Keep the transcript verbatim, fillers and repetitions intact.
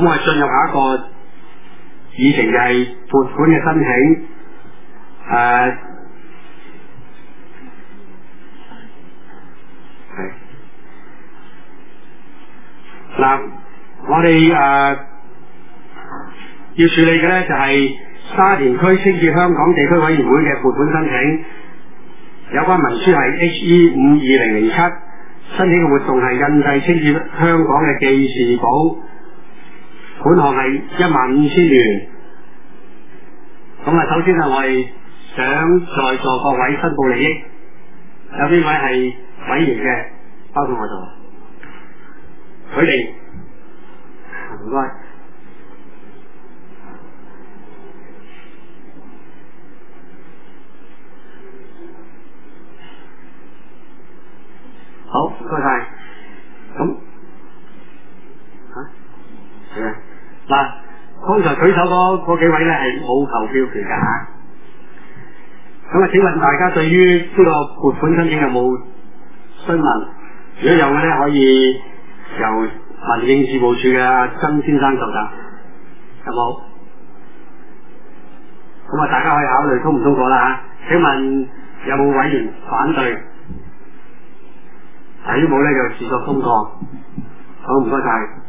咁我哋進入下一個議程，就係撥款嘅申請。誒係嗱，我哋誒、呃、要處理嘅咧就係沙田區清潔香港地區委員會嘅撥款申請。有關文書係 H E 五二零零七，申請嘅活動係印製清潔香港嘅記事簿，款項係一萬五千元。咁啊，首先啊，我哋想在座各位申報利益，有邊位係委員嘅？包括我度，佢哋唔該。好，唔該晒。咁吓係啊，嗱，剛才舉手嗰嗰幾位咧係冇投票權噶吓。咁啊，請問大家對於呢個撥款申請有冇詢問？如果有嘅咧，可以由民政事務處嘅曾先生作答，有冇？咁啊，大家可以考慮通唔通過啦吓。請問有冇委員反對？睇都冇咧，就視作通過。好，唔該晒。